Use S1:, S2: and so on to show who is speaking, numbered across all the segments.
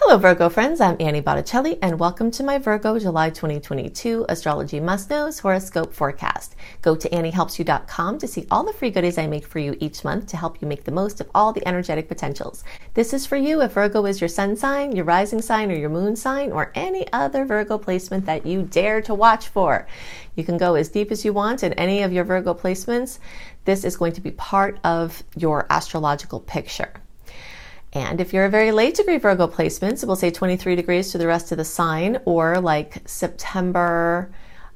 S1: Hello Virgo friends, I'm Annie Botticelli and welcome to my Virgo July 2022 Astrology Must Knows Horoscope Forecast. Go to anniehelpsyou.com to see all the free goodies I make for you each month to help you make the most of all the energetic potentials. This is for you if Virgo is your sun sign, your rising sign, or your moon sign, or any other Virgo placement that you dare to watch for. You can go as deep as you want in any of your Virgo placements. This is going to be part of your astrological picture. And if you're a very late degree Virgo placement, so we'll say 23 degrees to the rest of the sign, or like September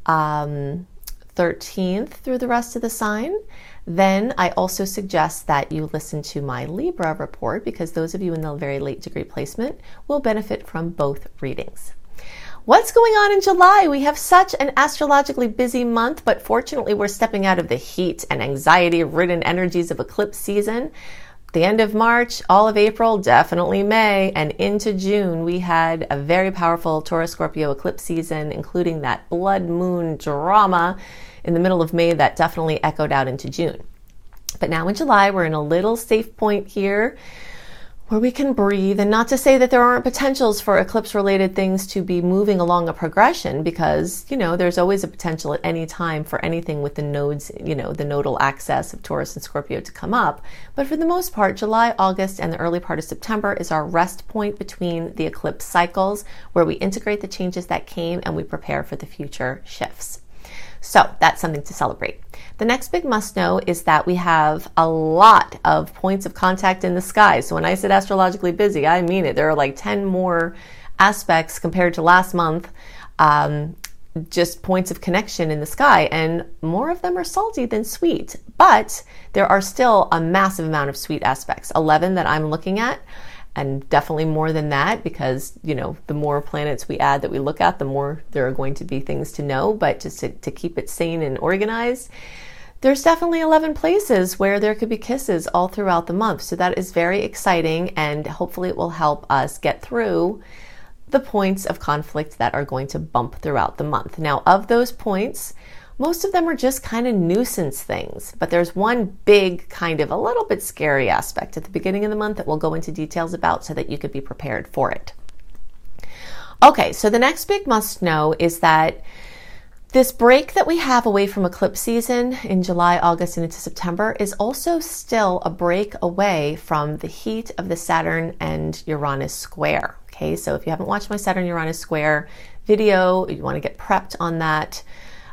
S1: 13th through the rest of the sign, then I also suggest that you listen to my Libra report, because those of you in the very late degree placement will benefit from both readings. What's going on in July? We have such an astrologically busy month, but fortunately we're stepping out of the heat and anxiety-ridden energies of eclipse season. The end of March, all of April, definitely May, and into June, we had a very powerful Taurus-Scorpio eclipse season, including that blood moon drama in the middle of May that definitely echoed out into June. But now in July, we're in a little safe point here where we can breathe, and not to say that there aren't potentials for eclipse-related things to be moving along a progression, because, there's always a potential at any time for anything with the nodes, the nodal axis of Taurus and Scorpio to come up. But for the most part, July, August, and the early part of September is our rest point between the eclipse cycles, where we integrate the changes that came and we prepare for the future shifts. So that's something to celebrate. The next big must know is that we have a lot of points of contact in the sky. So when I said astrologically busy, I mean it. There are like 10 more aspects compared to last month, just points of connection in the sky, and more of them are salty than sweet. But there are still a massive amount of sweet aspects, 11 that I'm looking at. And definitely more than that, because, the more planets we add that we look at, the more there are going to be things to know. But just to keep it sane and organized, there's definitely 11 places where there could be kisses all throughout the month. So that is very exciting, and hopefully it will help us get through the points of conflict that are going to bump throughout the month. Now, of those points, most of them are just kind of nuisance things, but there's one big kind of a little bit scary aspect at the beginning of the month that we'll go into details about so that you could be prepared for it. Okay, so the next big must know is that this break that we have away from eclipse season in July, August, and into September is also still a break away from the heat of the Saturn and Uranus square. Okay, so if you haven't watched my Saturn-Uranus square video, you want to get prepped on that.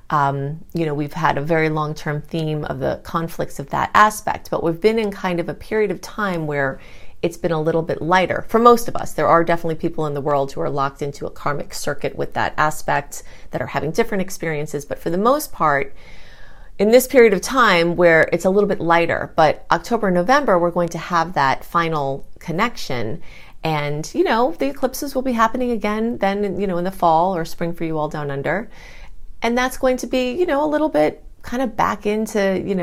S1: We've had a very long-term theme of the conflicts of that aspect, but we've been in kind of a period of time where it's been a little bit lighter for most of us. There are definitely people in the world who are locked into a karmic circuit with that aspect that are having different experiences, but for the most part, in this period of time where it's a little bit lighter, but October, November, we're going to have that final connection. And, the eclipses will be happening again then, in the fall or spring for you all down under. And that's going to be, a little bit kind of back into,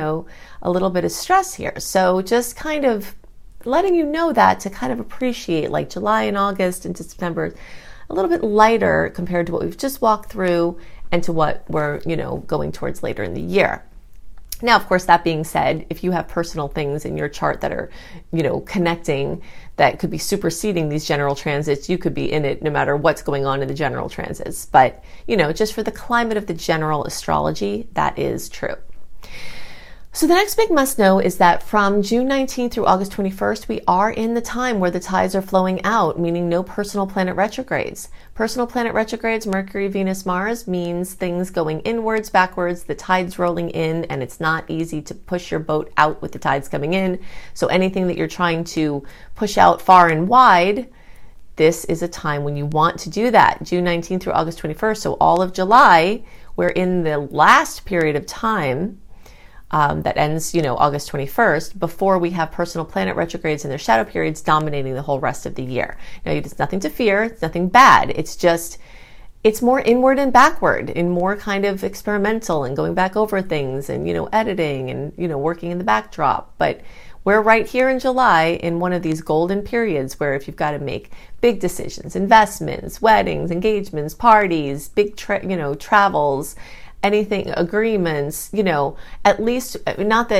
S1: a little bit of stress here. So just kind of letting you know that to kind of appreciate like July and August into September, a little bit lighter compared to what we've just walked through and to what we're, going towards later in the year. Now, of course, that being said, if you have personal things in your chart that are, connecting, that could be superseding these general transits, you could be in it no matter what's going on in the general transits. But, just for the climate of the general astrology, that is true. So the next big must know is that from June 19th through August 21st, we are in the time where the tides are flowing out, meaning no personal planet retrogrades. Personal planet retrogrades, Mercury, Venus, Mars, means things going inwards, backwards, the tides rolling in, and it's not easy to push your boat out with the tides coming in. So anything that you're trying to push out far and wide, this is a time when you want to do that. June 19th through August 21st, so all of July, we're in the last period of time that ends, August 21st, before we have personal planet retrogrades and their shadow periods dominating the whole rest of the year. Now, it's nothing to fear. It's nothing bad. It's just, it's more inward and backward and more kind of experimental and going back over things and, editing and, working in the backdrop. But we're right here in July in one of these golden periods where if you've got to make big decisions, investments, weddings, engagements, parties, big, travels, anything, agreements, at least, not that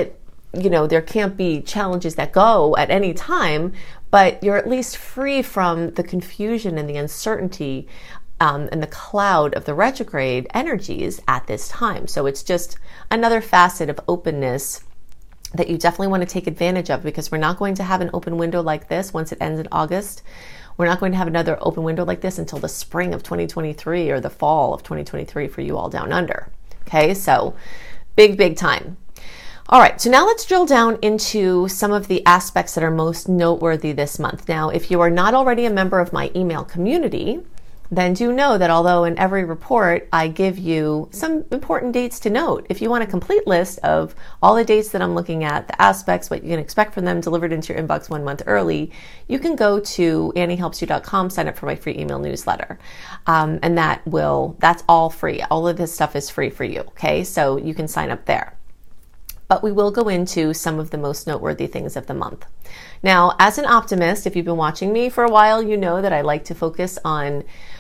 S1: there can't be challenges that go at any time, but you're at least free from the confusion and the uncertainty and the cloud of the retrograde energies at this time. So it's just another facet of openness that you definitely want to take advantage of, because we're not going to have an open window like this once it ends in August. We're not going to have another open window like this until the spring of 2023 or the fall of 2023 for you all down under. Okay, so big time. All right, so now let's drill down into some of the aspects that are most noteworthy this month. Now, if you are not already a member of my email community, then do know that although in every report I give you some important dates to note, if you want a complete list of all the dates that I'm looking at, the aspects, what you can expect from them delivered into your inbox 1 month early, you can go to AnnieHelpsYou.com, sign up for my free email newsletter. And that's all free. All of this stuff is free for you, okay? So you can sign up there. But we will go into some of the most noteworthy things of the month. Now, as an optimist, if you've been watching me for a while, you know that I like to focus on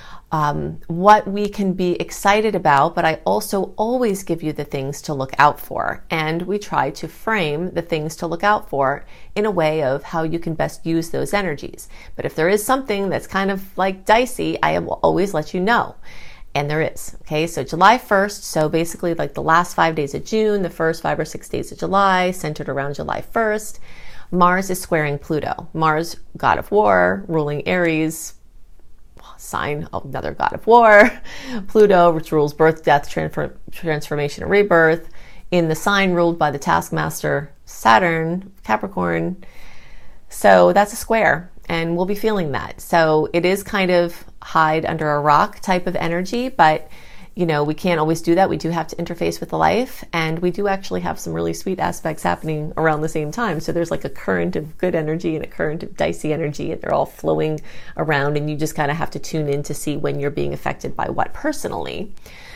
S1: what we can be excited about, but I also always give you the things to look out for. And we try to frame the things to look out for in a way of how you can best use those energies. But if there is something that's kind of like dicey, I will always let you know. And there is. Okay, so July 1st, so basically like the last 5 days of June, the first 5 or 6 days of July, centered around July 1st, Mars is squaring Pluto. Mars, god of war, ruling Aries, sign of another god of war. Pluto, which rules birth, death, transformation, and rebirth, in the sign ruled by the taskmaster Saturn, Capricorn. So that's a square, and we'll be feeling that. So it is kind of hide under a rock type of energy, but we can't always do that. We do have to interface with the life, and we do actually have some really sweet aspects happening around the same time. So there's like a current of good energy and a current of dicey energy, and they're all flowing around, and you just kind of have to tune in to see when you're being affected by what personally.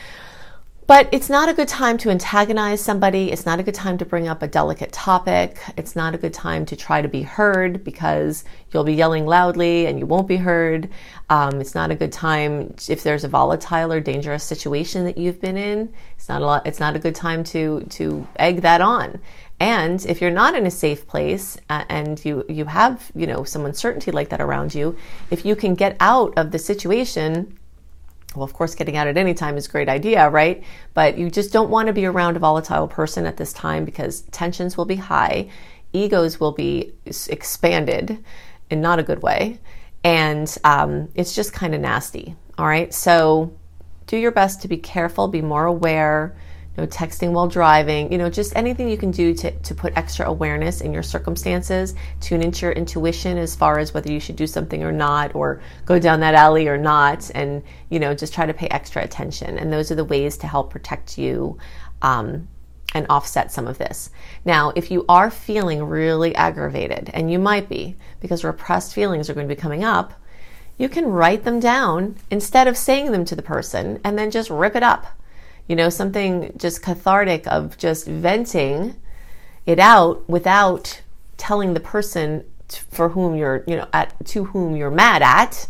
S1: But it's not a good time to antagonize somebody. It's not a good time to bring up a delicate topic. It's not a good time to try to be heard, because you'll be yelling loudly and you won't be heard. It's not a good time if there's a volatile or dangerous situation that you've been in. It's not a good time to egg that on. And if you're not in a safe place and you have some uncertainty like that around you, if you can get out of the situation. Well, of course, getting out at any time is a great idea, right? But you just don't want to be around a volatile person at this time, because tensions will be high, egos will be expanded in not a good way, and it's just kind of nasty, all right? So do your best to be careful, be more aware, no texting while driving, just anything you can do to put extra awareness in your circumstances, tune into your intuition as far as whether you should do something or not, or go down that alley or not, and, just try to pay extra attention. And those are the ways to help protect you and offset some of this. Now, if you are feeling really aggravated, and you might be, because repressed feelings are going to be coming up, you can write them down instead of saying them to the person and then just rip it up. Something just cathartic of just venting it out without telling the person for whom you're, to whom you're mad at.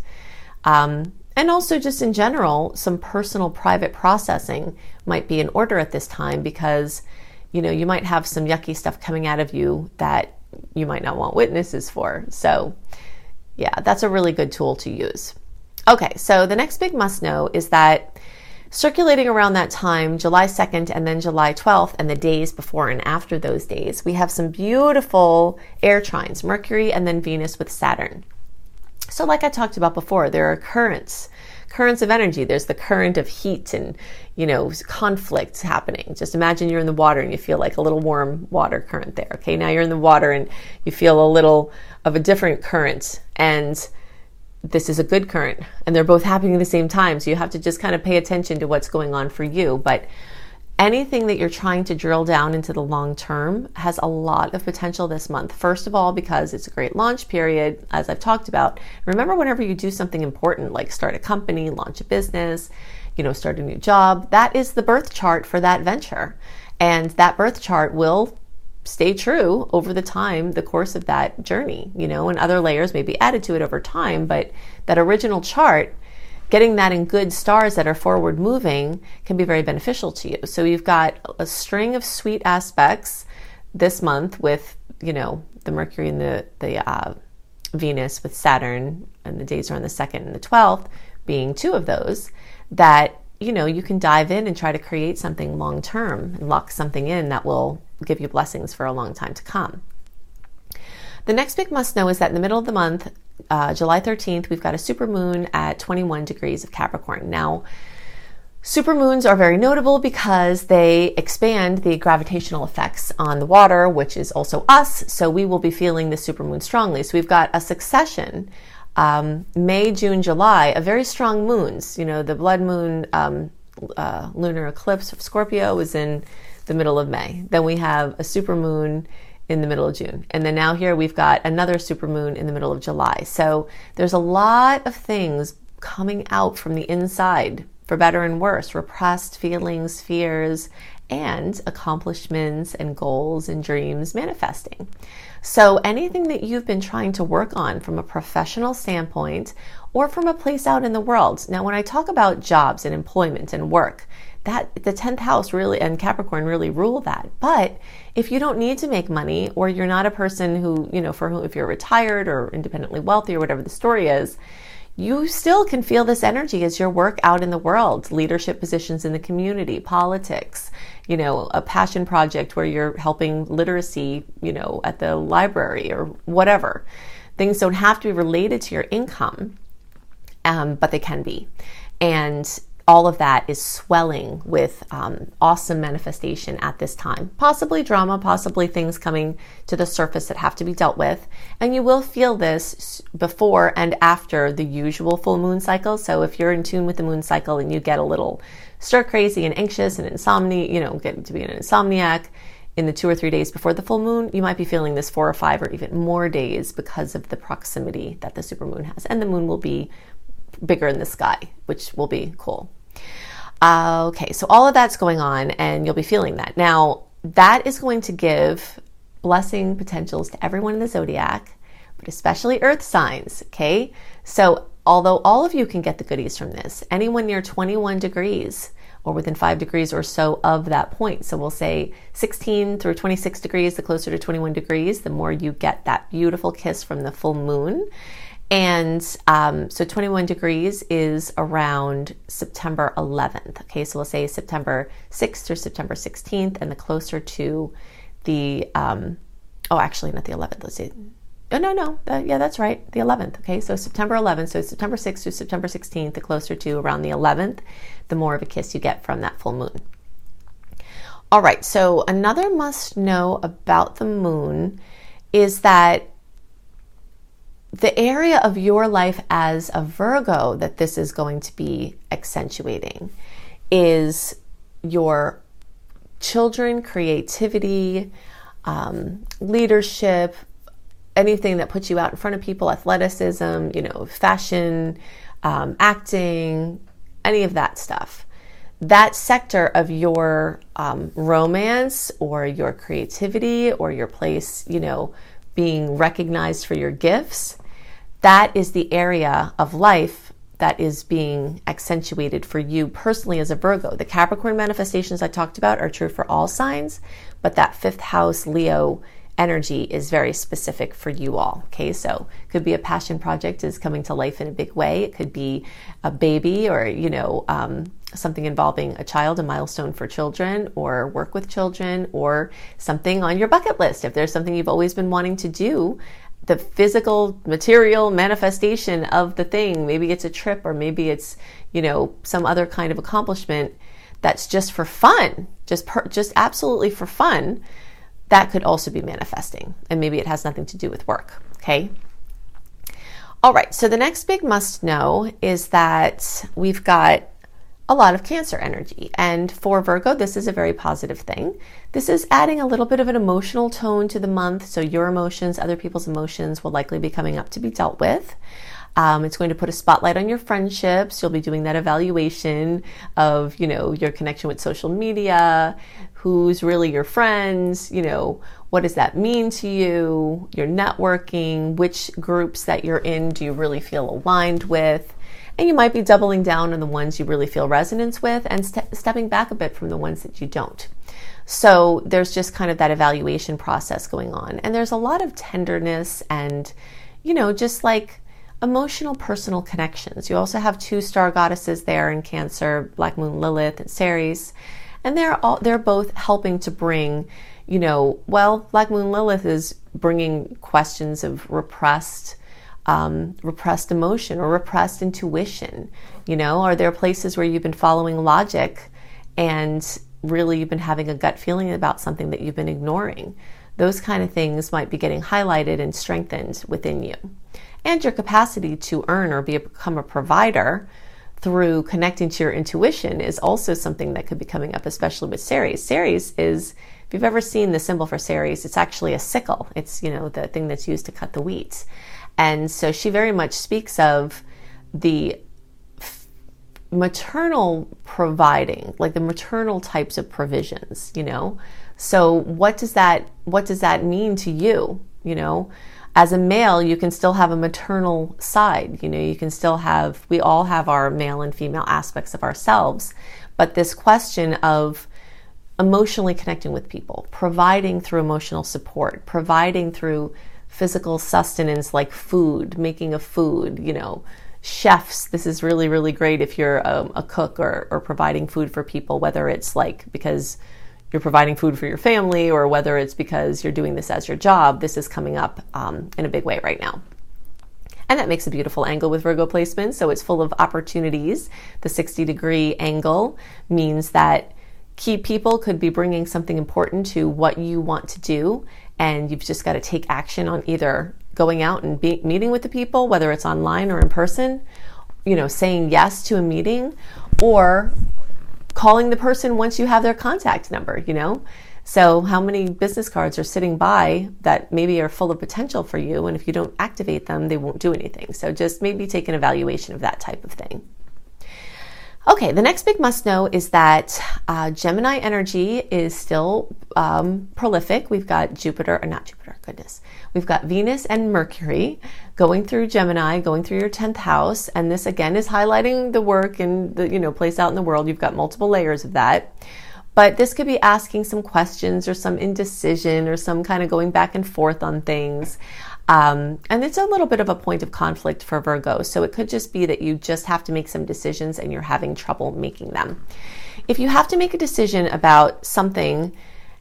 S1: And also just in general, some personal private processing might be in order at this time, because, you might have some yucky stuff coming out of you that you might not want witnesses for. So yeah, that's a really good tool to use. Okay, so the next big must know is that circulating around that time, July 2nd and then July 12th, and the days before and after those days, we have some beautiful air trines, Mercury and then Venus with Saturn. So like I talked about before, there are currents of energy. There's the current of heat and, conflicts happening. Just imagine you're in the water and you feel like a little warm water current there. Okay, now you're in the water and you feel a little of a different current, and this is a good current, and they're both happening at the same time. So you have to just kind of pay attention to what's going on for you. But anything that you're trying to drill down into the long term has a lot of potential this month. First of all, because it's a great launch period, as I've talked about. Remember, whenever you do something important, like start a company, launch a business, start a new job, that is the birth chart for that venture. And that birth chart will stay true over the course of that journey, and other layers may be added to it over time, but that original chart, getting that in good stars that are forward moving can be very beneficial to you. So you've got a string of sweet aspects this month with, the Mercury and the Venus with Saturn, and the days are on the 2nd and the 12th being two of those, that, you can dive in and try to create something long-term and lock something in that will give you blessings for a long time to come. The next big must know is that in the middle of the month, July 13th, we've got a supermoon at 21 degrees of Capricorn. Now, supermoons are very notable because they expand the gravitational effects on the water, which is also us. So we will be feeling the supermoon strongly. So we've got a succession, May, June, July, of very strong moons. The blood moon lunar eclipse of Scorpio is in the middle of May. Then we have a supermoon in the middle of June. And then now here we've got another supermoon in the middle of July. So there's a lot of things coming out from the inside, for better and worse, repressed feelings, fears, and accomplishments and goals and dreams manifesting. So anything that you've been trying to work on from a professional standpoint or from a place out in the world. Now, when I talk about jobs and employment and work, that the 10th house really and Capricorn really rule that. But if you don't need to make money, or you're not a person who, for whom, if you're retired or independently wealthy or whatever the story is, you still can feel this energy as your work out in the world, leadership positions in the community, politics, a passion project where you're helping literacy, at the library or whatever. Things don't have to be related to your income, but they can be. And all of that is swelling with awesome manifestation at this time. Possibly drama, possibly things coming to the surface that have to be dealt with. And you will feel this before and after the usual full moon cycle. So if you're in tune with the moon cycle and you get a little stir crazy and anxious and get to be an insomniac in the 2 or 3 days before the full moon, you might be feeling this 4 or 5 or even more days because of the proximity that the supermoon has. And the moon will be bigger in the sky, which will be cool. Okay, so all of that's going on and you'll be feeling that. Now, that is going to give blessing potentials to everyone in the zodiac, but especially earth signs, okay? So although all of you can get the goodies from this, anyone near 21 degrees or within 5 degrees or so of that point, so we'll say 16 through 26 degrees, the closer to 21 degrees, the more you get that beautiful kiss from the full moon. And so 21 degrees is around September 11th. Okay, so we'll say September 6th or September 16th, and the closer to the, actually not the 11th, let's see. Yeah, that's right, the 11th. Okay, so September 11th, so September 6th to September 16th, the closer to around the 11th, the more of a kiss you get from that full moon. All right, so another must know about the moon is that the area of your life as a Virgo that this is going to be accentuating is your children, creativity, leadership, anything that puts you out in front of people, athleticism, fashion, acting, any of that stuff. That sector of your romance or your creativity or your place, being recognized for your gifts, that is the area of life that is being accentuated for you personally as a Virgo. The Capricorn manifestations I talked about are true for all signs, but that 5th house Leo energy is very specific for you all. Okay, so it could be a passion project is coming to life in a big way. It could be a baby or, something involving a child, a milestone for children, or work with children, or something on your bucket list. If there's something you've always been wanting to do, the physical, material manifestation of the thing, maybe it's a trip or maybe it's, some other kind of accomplishment that's just for fun, just absolutely for fun, that could also be manifesting. And maybe it has nothing to do with work, okay? All right, so the next big must know is that we've got a lot of Cancer energy. And for Virgo, this is a very positive thing. This is adding a little bit of an emotional tone to the month. So your emotions, other people's emotions will likely be coming up to be dealt with. It's going to put a spotlight on your friendships. You'll be doing that evaluation of, your connection with social media, who's really your friends, what does that mean to you, your networking, which groups that you're in do you really feel aligned with? And you might be doubling down on the ones you really feel resonance with and stepping back a bit from the ones that you don't. So there's just kind of that evaluation process going on. And there's a lot of tenderness and, just like emotional personal connections. You also have 2 star goddesses there in Cancer, Black Moon Lilith and Ceres. And they're both helping to bring, Black Moon Lilith is bringing questions of repressed emotion or repressed intuition. Are there places where you've been following logic and really you've been having a gut feeling about something that you've been ignoring? Those kind of things might be getting highlighted and strengthened within you. And your capacity to earn or become a provider through connecting to your intuition is also something that could be coming up, especially with Ceres. Ceres is, if you've ever seen the symbol for Ceres, it's actually a sickle. It's, the thing that's used to cut the wheat. And so she very much speaks of the maternal providing, like the maternal types of provisions, So what does that mean to you? As a male, you can still have a maternal side. You can still we all have our male and female aspects of ourselves. But this question of emotionally connecting with people, providing through emotional support, providing through physical sustenance like food, making of food, chefs. This is really, really great if you're a cook or providing food for people, whether it's like because you're providing food for your family or whether it's because you're doing this as your job. This is coming up in a big way right now. And that makes a beautiful angle with Virgo placement. So it's full of opportunities. The 60-degree angle means that key people could be bringing something important to what you want to do. And you've just got to take action on either going out and meeting with the people, whether it's online or in person, saying yes to a meeting, or calling the person once you have their contact number, So how many business cards are sitting by that maybe are full of potential for you, and if you don't activate them, they won't do anything. So just maybe take an evaluation of that type of thing. Okay, the next big must know is that Gemini energy is still prolific. We've got We've got Venus and Mercury going through Gemini, going through your 10th house. And this again is highlighting the work and the place out in the world. You've got multiple layers of that. But this could be asking some questions or some indecision or some kind of going back and forth on things. And it's a little bit of a point of conflict for Virgo. So it could just be that you just have to make some decisions and you're having trouble making them. If you have to make a decision about something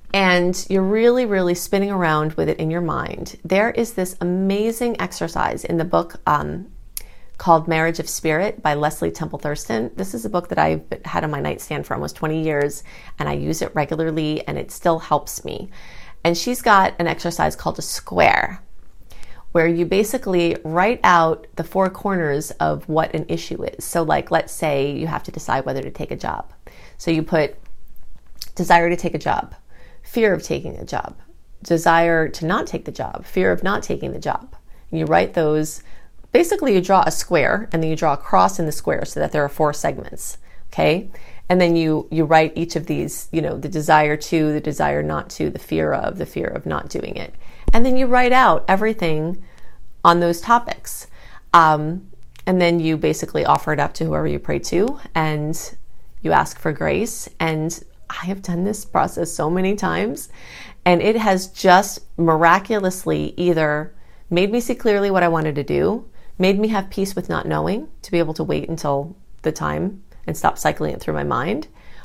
S1: and you're really, really spinning around with it in your mind, there is this amazing exercise in the book called Marriage of Spirit by Leslie Temple Thurston. This is a book that I've had on my nightstand for almost 20 years, and I use it regularly, and it still helps me. And she's got an exercise called a square, where you basically write out the 4 corners of what an issue is. So like, let's say you have to decide whether to take a job. So you put desire to take a job, fear of taking a job, desire to not take the job, fear of not taking the job. And you write those, basically you draw a square and then you draw a cross in the square so that there are 4 segments, okay? And then you write each of these, the desire to, the desire not to, the fear of not doing it. And then you write out everything on those topics. And then you basically offer it up to whoever you pray to and you ask for grace. And I have done this process so many times, and it has just miraculously either made me see clearly what I wanted to do, made me have peace with not knowing, to be able to wait until the time and stop cycling it through my mind,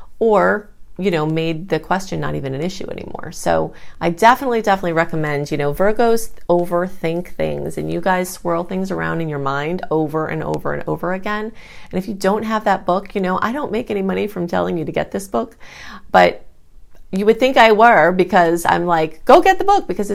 S1: or made the question not even an issue anymore. So I definitely recommend, Virgos overthink things and you guys swirl things around in your mind over and over and over again. And if you don't have that book, I don't make any money from telling you to get this book, but you would think I were, because I'm like, go get the book, because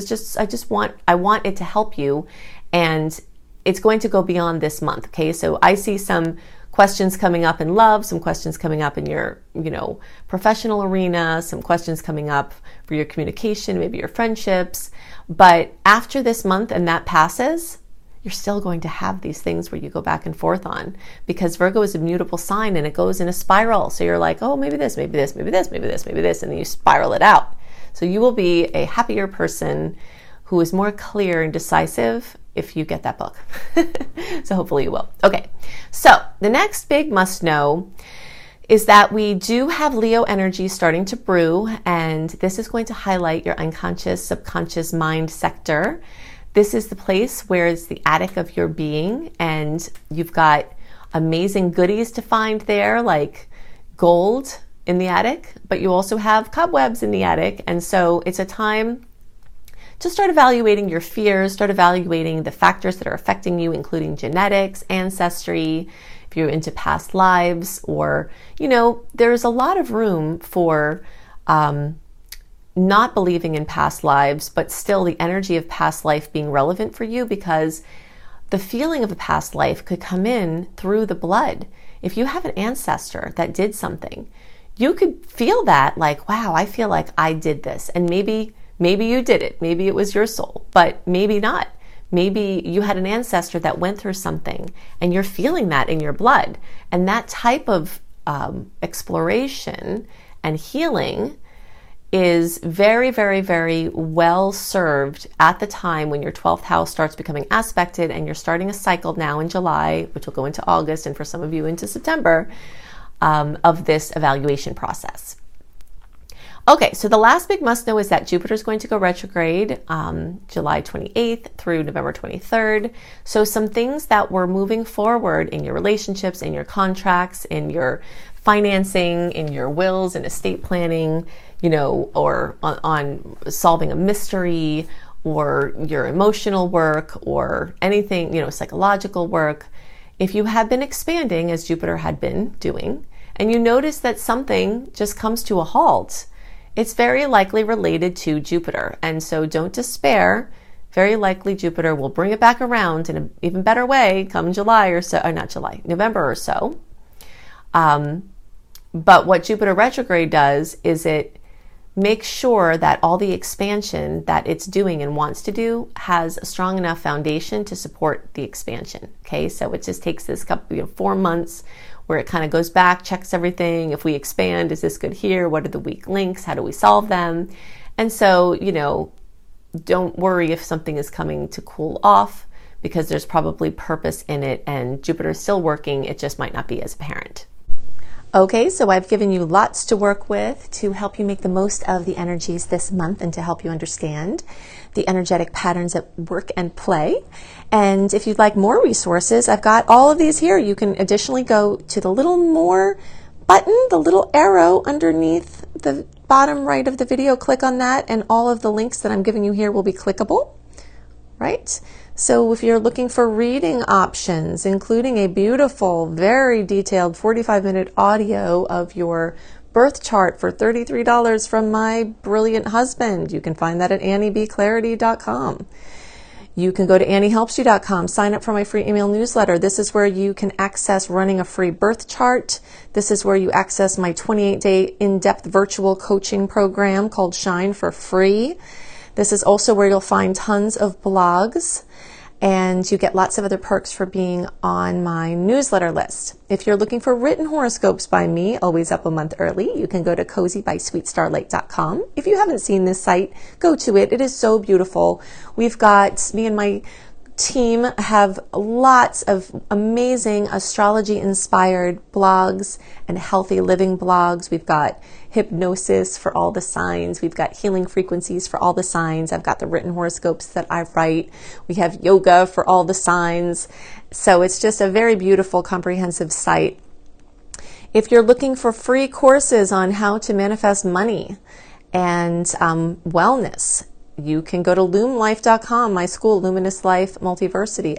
S1: I want it to help you. And it's going to go beyond this month. Okay. So I see some questions coming up in love, some questions coming up in your, professional arena, some questions coming up for your communication, maybe your friendships. But after this month and that passes, you're still going to have these things where you go back and forth on, because Virgo is a mutable sign and it goes in a spiral. So you're like, oh, maybe this, maybe this, maybe this, maybe this, maybe this, and then you spiral it out. So you will be a happier person who is more clear and decisive if you get that book. So hopefully you will. Okay, so the next big must know is that we do have Leo energy starting to brew, and this is going to highlight your unconscious, subconscious mind sector. This is the place where it's the attic of your being, and you've got amazing goodies to find there, like gold in the attic, but you also have cobwebs in the attic. And so it's a time to start evaluating your fears, start evaluating the factors that are affecting you, including genetics, ancestry, if you're into past lives, or, there's a lot of room for not believing in past lives, but still the energy of past life being relevant for you, because the feeling of a past life could come in through the blood. If you have an ancestor that did something, you could feel that, like, wow, I feel like I did this. And maybe you did it. Maybe it was your soul, but maybe not. Maybe you had an ancestor that went through something and you're feeling that in your blood. And that type of exploration and healing is very, very, very well served at the time when your 12th house starts becoming aspected and you're starting a cycle now in July, which will go into August, and for some of you into September, of this evaluation process. Okay, so the last big must know is that Jupiter is going to go retrograde July 28th through November 23rd. So some things that were moving forward in your relationships, in your contracts, in your financing, in your wills and estate planning, or on solving a mystery, or your emotional work, or anything, psychological work. If you have been expanding, as Jupiter had been doing, and you notice that something just comes to a halt, it's very likely related to Jupiter. And so don't despair. Very likely Jupiter will bring it back around in an even better way come July or so, or not July, November or so. But what Jupiter retrograde does is it makes sure that all the expansion that it's doing and wants to do has a strong enough foundation to support the expansion. Okay, so it just takes this couple, 4 months where it kind of goes back, checks everything. If we expand, is this good here? What are the weak links? How do we solve them? And so, don't worry if something is coming to cool off, because there's probably purpose in it and Jupiter is still working. It just might not be as apparent. Okay, so I've given you lots to work with to help you make the most of the energies this month and to help you understand the energetic patterns at work and play. And if you'd like more resources, I've got all of these here. You can additionally go to the little more button, the little arrow underneath the bottom right of the video. Click on that, and all of the links that I'm giving you here will be clickable, right? So if you're looking for reading options, including a beautiful, very detailed 45-minute audio of your birth chart for $33 from my brilliant husband, you can find that at AnnieBClarity.com. You can go to AnnieHelpsYou.com, sign up for my free email newsletter. This is where you can access running a free birth chart. This is where you access my 28-day in-depth virtual coaching program called Shine for free. This is also where you'll find tons of blogs, and you get lots of other perks for being on my newsletter list. If you're looking for written horoscopes by me, always up a month early, you can go to CozyBySweetStarlight.com. If you haven't seen this site, go to it. It is so beautiful. We've got, me and my team have lots of amazing astrology-inspired blogs and healthy living blogs. We've got hypnosis for all the signs. We've got healing frequencies for all the signs. I've got the written horoscopes that I write. We have yoga for all the signs. So it's just a very beautiful, comprehensive site. If you're looking for free courses on how to manifest money and wellness, you can go to LumLife.com, my school, Luminous Life Multiversity,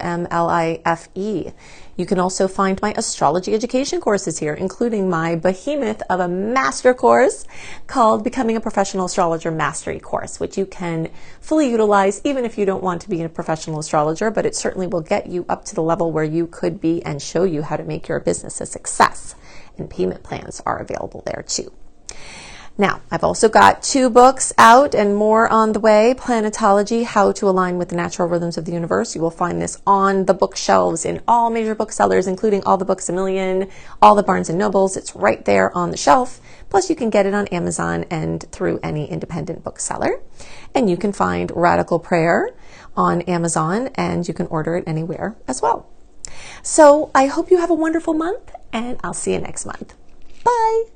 S1: LUMLIFE. You can also find my astrology education courses here, including my behemoth of a master course called Becoming a Professional Astrologer Mastery Course, which you can fully utilize even if you don't want to be a professional astrologer, but it certainly will get you up to the level where you could be and show you how to make your business a success. And payment plans are available there too. Now, I've also got 2 books out and more on the way. Planetology, How to Align with the Natural Rhythms of the Universe. You will find this on the bookshelves in all major booksellers, including all the Books A Million, all the Barnes & Nobles. It's right there on the shelf. Plus, you can get it on Amazon and through any independent bookseller. And you can find Radical Prayer on Amazon, and you can order it anywhere as well. So I hope you have a wonderful month, and I'll see you next month. Bye.